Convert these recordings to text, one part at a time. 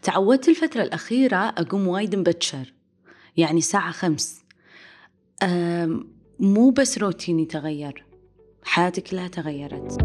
تعودت الفترة الأخيرة أقوم وايد مبكر، يعني الساعة 5. مو بس روتيني تغير، حياتي كلها تغيرت.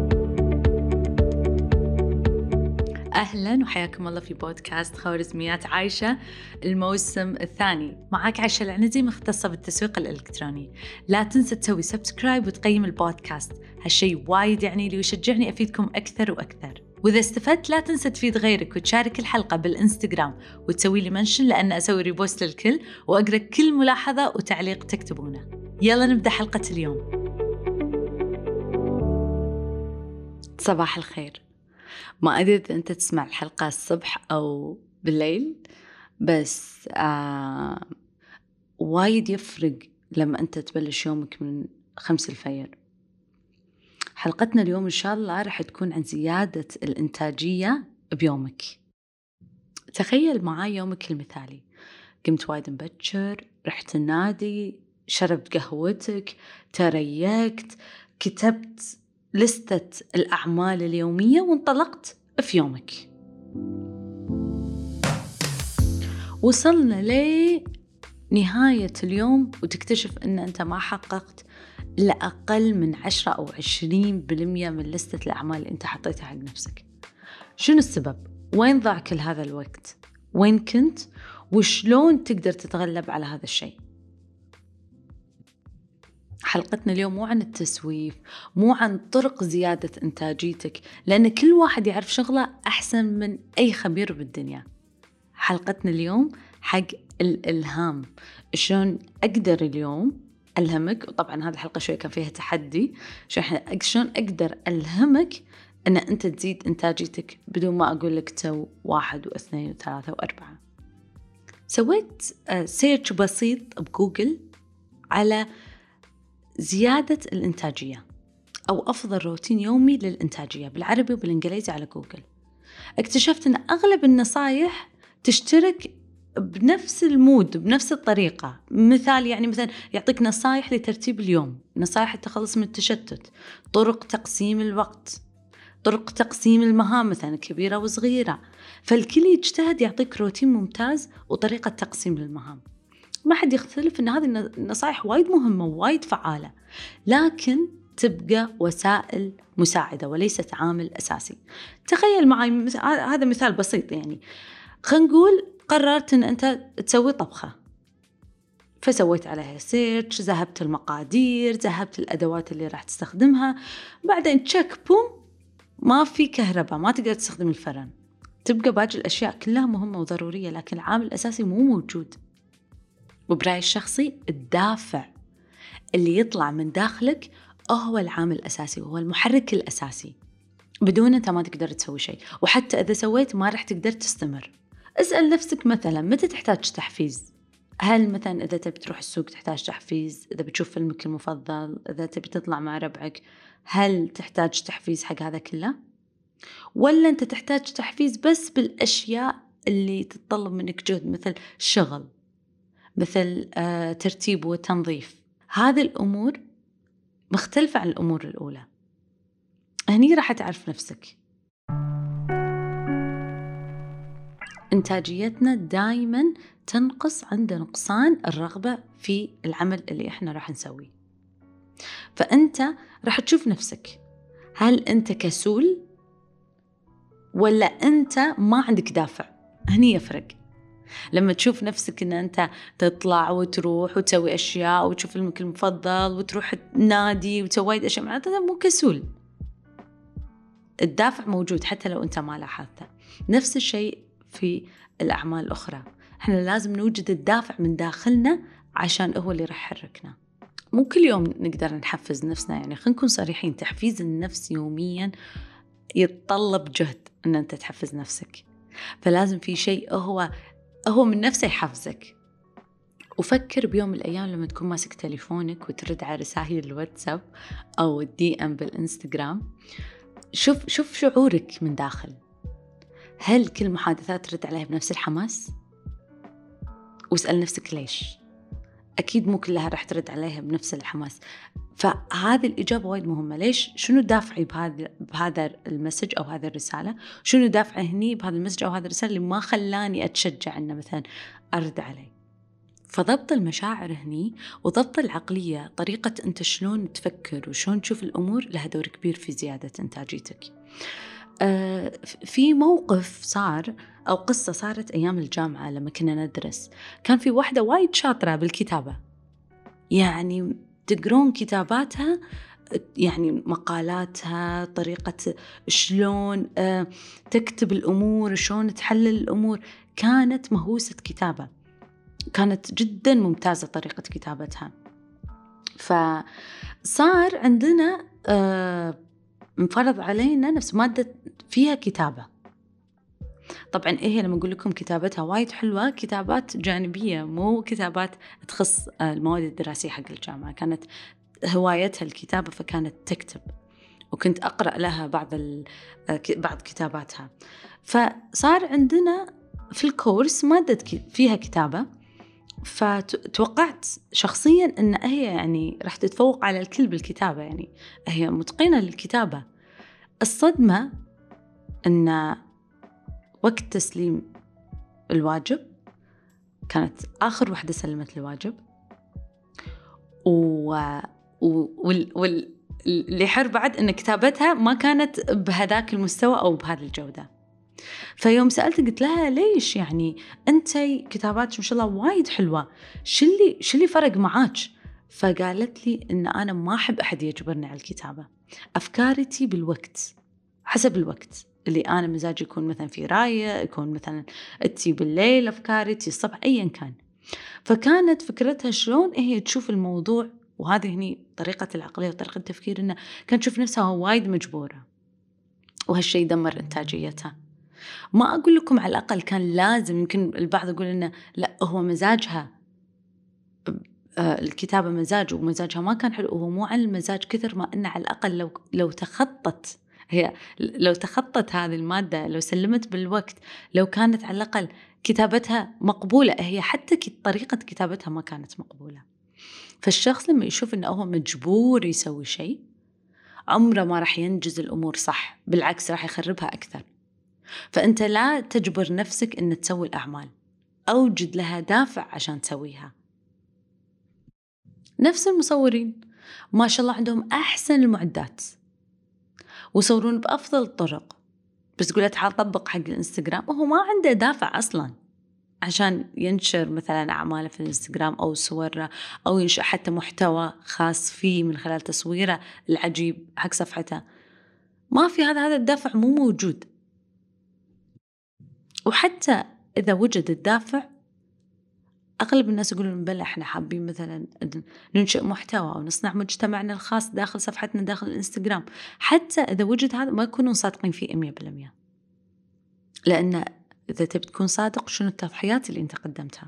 أهلاً وحياكم الله في بودكاست خوارزميات عايشة الموسم الثاني. معاك عايشة العنزي، مختصة بالتسويق الإلكتروني. لا تنسى تسوي سبسكرايب وتقيم البودكاست، هالشي وايد يعني لي ويشجعني أفيدكم أكثر وأكثر. وإذا استفدت لا تنسى تفيد غيرك وتشارك الحلقة بالإنستغرام وتسوي لي منشن، لأن أسوي ريبوست للكل وأقرأ كل ملاحظة وتعليق تكتبونه. يلا نبدأ حلقة اليوم. صباح الخير. ما أدري إذا أنت تسمع الحلقة الصبح أو بالليل، بس وايد يفرق لما أنت تبلش يومك من 5 الفجر. حلقتنا اليوم إن شاء الله رح تكون عن زيادة الإنتاجية بيومك. تخيل معاي يومك المثالي، قمت وايد مبكر، رحت النادي، شربت قهوتك، تريكت، كتبت لستة الأعمال اليومية وانطلقت في يومك. وصلنا لنهاية اليوم وتكتشف أن أنت ما حققت إلا أقل من 10 أو 20% من لستة الأعمال اللي أنت حطيتها حق نفسك. شنو السبب؟ وين ضاع كل هذا الوقت؟ وين كنت؟ وشلون تقدر تتغلب على هذا الشيء؟ حلقتنا اليوم مو عن التسويف، مو عن طرق زيادة إنتاجيتك، لأن كل واحد يعرف شغله أحسن من أي خبير بالدنيا. حلقتنا اليوم حق الإلهام، شلون أقدر اليوم ألهمك. وطبعا هذه الحلقة شوية كان فيها تحدي، شلون أقدر ألهمك أن أنت تزيد إنتاجيتك بدون ما أقول لك تو 1 و2 و3 و4. سويت سيرش بسيط بجوجل على زيادة الإنتاجية أو أفضل روتين يومي للإنتاجية بالعربي وبالإنجليزي على جوجل. اكتشفت أن أغلب النصايح تشترك بنفس المود، بنفس الطريقة. مثال مثلا يعطيك نصايح لترتيب اليوم، نصايح التخلص من التشتت، طرق تقسيم الوقت، طرق تقسيم المهام مثلا كبيرة وصغيرة. فالكل يجتهد يعطيك روتين ممتاز وطريقة تقسيم للمهام. ما حد يختلف أن هذه النصائح وايد مهمة ووايد فعالة، لكن تبقى وسائل مساعدة وليست عامل أساسي. تخيل معي هذا مثال بسيط، يعني خلينا نقول قررت أن أنت تسوي طبخة، فسويت عليها سيرش، ذهبت المقادير، ذهبت الأدوات اللي راح تستخدمها، بعدين تشيك بوم ما في كهرباء، ما تقدر تستخدم الفرن. تبقى باقي الأشياء كلها مهمة وضرورية، لكن العامل الأساسي مو موجود. وبرأيي الشخصي الدافع اللي يطلع من داخلك هو العامل الأساسي وهو المحرك الأساسي. بدون أنت ما تقدر تسوي شيء، وحتى إذا سويت ما راح تقدر تستمر. اسأل نفسك مثلا متى تحتاج تحفيز؟ هل مثلا إذا تبي تروح السوق تحتاج تحفيز؟ إذا بتشوف فيلمك المفضل؟ إذا تبي تطلع مع ربعك؟ هل تحتاج تحفيز حق هذا كله؟ ولا أنت تحتاج تحفيز بس بالأشياء اللي تتطلب منك جهد، مثل الشغل، مثل ترتيب وتنظيف؟ هذه الأمور مختلفة عن الأمور الأولى. هني راح تعرف نفسك. إنتاجيتنا دايما تنقص عند نقصان الرغبة في العمل اللي إحنا راح نسويه. فأنت راح تشوف نفسك، هل أنت كسول ولا أنت ما عندك دافع؟ هني يفرق. لما تشوف نفسك إن أنت تطلع وتروح وتسوي أشياء وتشوف فيلمك المفضل وتروح النادي وتسوي أشياء، معناتها مو كسول، الدافع موجود حتى لو أنت ما لاحظته. نفس الشيء في الأعمال الأخرى، إحنا لازم نوجد الدافع من داخلنا عشان هو اللي راح يحركنا. مو كل يوم نقدر نحفز نفسنا، يعني خلينا نكون صريحين، تحفيز النفس يوميا يتطلب جهد أن أنت تحفز نفسك. فلازم في شيء هو من نفسه يحفزك. وفكر بيوم من الأيام لما تكون ماسك تليفونك وترد على رسائل الواتساب أو الدي ام بالإنستغرام، شوف شعورك من داخل. هل كل محادثات ترد عليها بنفس الحماس؟ واسأل نفسك ليش؟ أكيد مو كلها راح ترد عليها بنفس الحماس. فهذه الإجابة وايد مهمة. ليش؟ شنو دافعي بهذا المسج أو هذه الرسالة؟ شنو دافعي هني بهذا المسج أو هذه الرسالة اللي ما خلاني أتشجع إنه مثلا أرد عليه؟ فضبط المشاعر هني وضبط العقلية، طريقة أنت شلون تفكر وشلون تشوف الأمور، لها دور كبير في زيادة إنتاجيتك. في موقف صار أو قصة صارت أيام الجامعة لما كنا ندرس. كان في واحدة وايد شاطرة بالكتابة، يعني تقرون كتاباتها، يعني مقالاتها، طريقة شلون تكتب الأمور، شلون تحلل الأمور، كانت مهووسة كتابة، كانت جدا ممتازة طريقة كتابتها. فصار عندنا انفرض علينا نفس مادة فيها كتابة. طبعا هي لما أقول لكم كتابتها وايد حلوة، كتابات جانبية مو كتابات تخص المواد الدراسية حق الجامعة، كانت هوايتها الكتابة فكانت تكتب، وكنت أقرأ لها بعض كتاباتها. فصار عندنا في الكورس مادة فيها كتابة، فتوقعت شخصيا أن هي يعني راح تتفوق على الكل بالكتابة، يعني هي متقنة للكتابة. الصدمة أن وقت تسليم الواجب كانت آخر واحدة سلمت الواجب، واللي حر بعد أن كتابتها ما كانت بهذاك المستوى أو بهذه الجودة. فيوم سألت قلت لها ليش يعني أنتي كتاباتك ما شاء الله وايد حلوة، شو اللي فرق معاك؟ فقالت لي إن أنا ما أحب أحد يجبرني على الكتابة، أفكارتي بالوقت، حسب الوقت اللي أنا مزاجي يكون مثلا في راية، يكون مثلا أتي بالليل أفكارتي الصبح أيا كان. فكانت فكرتها شلون هي تشوف الموضوع، وهذه هني طريقة العقلية وطريقة التفكير، إنها كانت تشوف نفسها وايد مجبورة، وهالشي يدمر إنتاجيتها. ما أقول لكم على الأقل كان لازم، يمكن البعض يقول إنه لا هو مزاجها الكتابة مزاج ومزاجها ما كان حلو، وهو مو عن المزاج كثر ما إنه على الأقل لو تخطت هي، لو تخطت هذه المادة، لو سلمت بالوقت، لو كانت على الأقل كتابتها مقبولة. هي حتى طريقة كتابتها ما كانت مقبولة. فالشخص لما يشوف إنه هو مجبور يسوي شيء، عمره ما راح ينجز الأمور صح، بالعكس راح يخربها أكثر. فأنت لا تجبر نفسك إن تسوي الأعمال، أوجد لها دافع عشان تسويها. نفس المصورين ما شاء الله عندهم أحسن المعدات ويصورون بأفضل الطرق، بس تقول له تعال طبق حق الإنستغرام، وهو ما عنده دافع أصلاً عشان ينشر مثلاً أعماله في الإنستغرام أو صوره، أو ينشأ حتى محتوى خاص فيه من خلال تصويره العجيب حق صفحته. ما في هذا الدافع، مو موجود. وحتى إذا وجد الدافع، أغلب الناس يقولون بلى إحنا حابين مثلا ننشئ محتوى أو نصنع مجتمعنا الخاص داخل صفحتنا داخل الإنستغرام. حتى إذا وجد هذا ما يكونون صادقين فيه 100%، لأن إذا تبي تكون صادق، شنو التضحيات اللي أنت قدمتها؟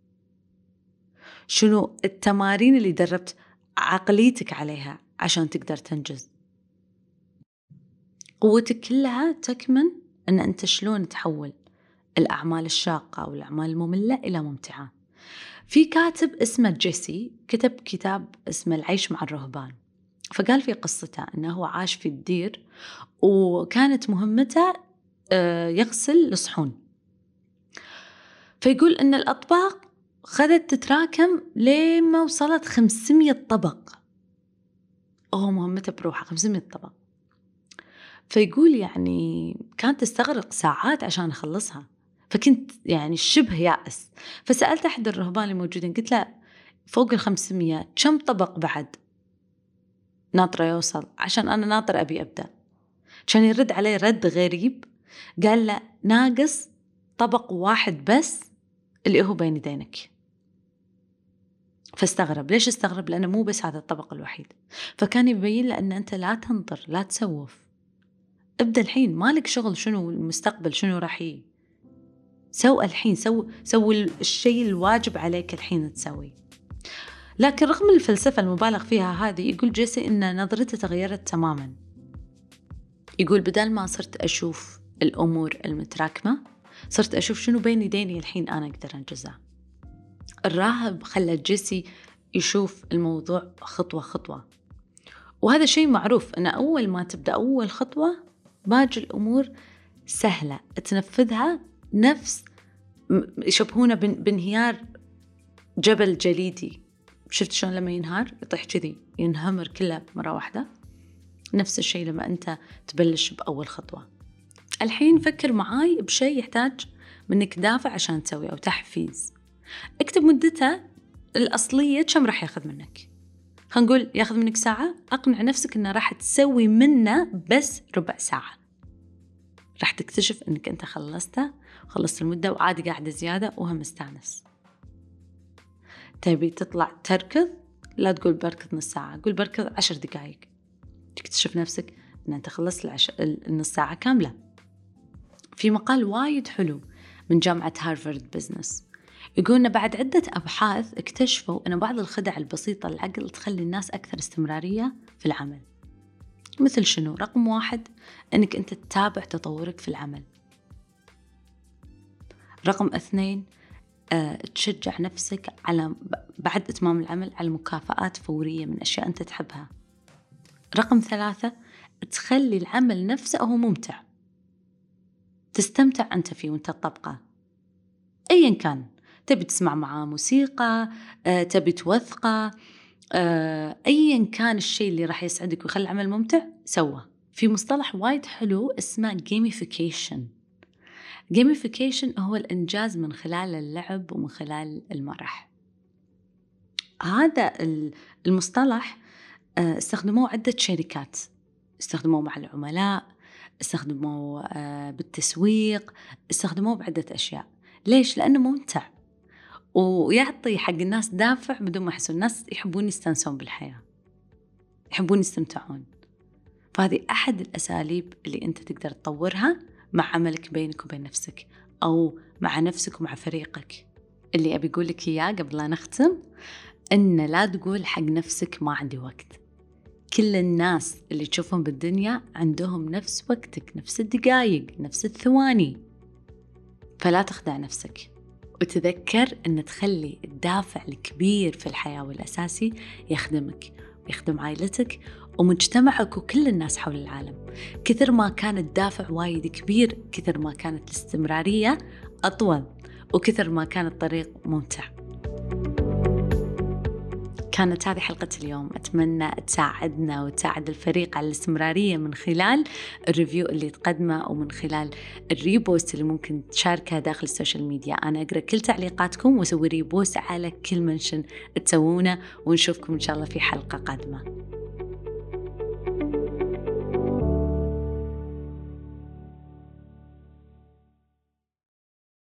شنو التمارين اللي دربت عقليتك عليها عشان تقدر تنجز؟ قوتك كلها تكمن أن أنت شلون تحول الأعمال الشاقة أو الأعمال المملة إلى ممتعة. في كاتب اسمه جيسي كتب كتاب اسمه العيش مع الرهبان، فقال في قصته أنه هو عاش في الدير، وكانت مهمته يغسل الصحون. فيقول أن الأطباق خذت تتراكم لما وصلت 500 طبق، وهو مهمته بروحه 500 طبق. فيقول يعني كانت تستغرق ساعات عشان أخلصها، فكنت يعني شبه يائس. فسألت أحد الرهبان الموجودين، قلت له فوق 500 كم طبق بعد ناطرة يوصل؟ عشان أنا ناطر أبي أبدأ. كان يرد عليه رد غريب، قال له ناقص طبق واحد بس اللي هو بين يدينك. فاستغرب. ليش استغرب؟ لأنه مو بس هذا الطبق الوحيد. فكان يبين له أن أنت لا تنطر، لا تسوف، ابدأ الحين، مالك شغل شنو المستقبل شنو راح يجي، سوى الحين، سوي الشيء الواجب عليك الحين تسوي. لكن رغم الفلسفة المبالغ فيها هذه، يقول جيسي إن نظرته تغيرت تماما. يقول بدل ما صرت أشوف الأمور المتراكمة، صرت أشوف شنو بين يديني الحين أنا أقدر أنجزها. الراهب خلى جيسي يشوف الموضوع خطوة خطوة، وهذا شيء معروف أن أول ما تبدأ أول خطوة باقي الأمور سهلة تنفذها. نفس يشبهونه بانهيار جبل جليدي، شفت شلون لما ينهار يطيح كذي ينهمر كله مرة واحدة؟ نفس الشيء لما أنت تبلش بأول خطوة. الحين فكر معاي بشيء يحتاج منك دافع عشان تسويه أو تحفيز. اكتب مدته الأصلية كم راح ياخذ منك. خلينا نقول ياخذ منك ساعة، أقنع نفسك أنه راح تسوي منه بس ربع ساعة. راح تكتشف أنك أنت خلصت المدة وعادي قاعدة زيادة وهم مستانس. تبي تطلع تركض، لا تقول بركض نص ساعة، قول بركض 10 دقائق. تكتشف نفسك أن أنت خلصت النص ساعة كاملة. في مقال وايد حلو من جامعة هارفارد بزنس يقولنا بعد عدة أبحاث اكتشفوا أن بعض الخدع البسيطة للعقل تخلي الناس أكثر استمرارية في العمل. مثل شنو؟ رقم 1 أنك أنت تتابع تطورك في العمل. رقم 2 تشجع نفسك على بعد إتمام العمل على مكافآت فورية من أشياء أنت تحبها. رقم 3 تخلي العمل نفسه هو ممتع، تستمتع أنت فيه وأنت تطبقه أيا كان. تبي تسمع معاه موسيقى، تبي توثقه، أيا كان الشيء اللي راح يسعدك ويخلي العمل ممتع سوى. في مصطلح وايد حلو اسمه gamification هو الإنجاز من خلال اللعب ومن خلال المرح. هذا المصطلح استخدموه عدة شركات، استخدموه مع العملاء، استخدموه بالتسويق، استخدموه بعدة أشياء. ليش؟ لأنه ممتع ويعطي حق الناس دافع بدون ما يحسون. الناس يحبون يستانسون بالحياة، يحبون يستمتعون. فهذه أحد الأساليب اللي أنت تقدر تطورها مع عملك بينك وبين نفسك، أو مع نفسك ومع فريقك. اللي أبي أقول لك إياه قبل لا نختم إن لا تقول حق نفسك ما عندي وقت. كل الناس اللي تشوفهم بالدنيا عندهم نفس وقتك، نفس الدقايق، نفس الثواني. فلا تخدع نفسك، وتذكر أن تخلي الدافع الكبير في الحياة والأساسي يخدمك ويخدم عائلتك ومجتمعك وكل الناس حول العالم. كثر ما كان الدافع وايد كبير كثر ما كانت الاستمرارية أطول، وكثر ما كان الطريق ممتع. كانت هذه حلقة اليوم، أتمنى تساعدنا وتساعد الفريق على الاستمرارية من خلال الريفيو اللي تقدمه ومن خلال الريبوست اللي ممكن تشاركها داخل السوشيال ميديا. أنا أقرأ كل تعليقاتكم وأسوي ريبوست على كل منشن تسوونه، ونشوفكم إن شاء الله في حلقة قادمة.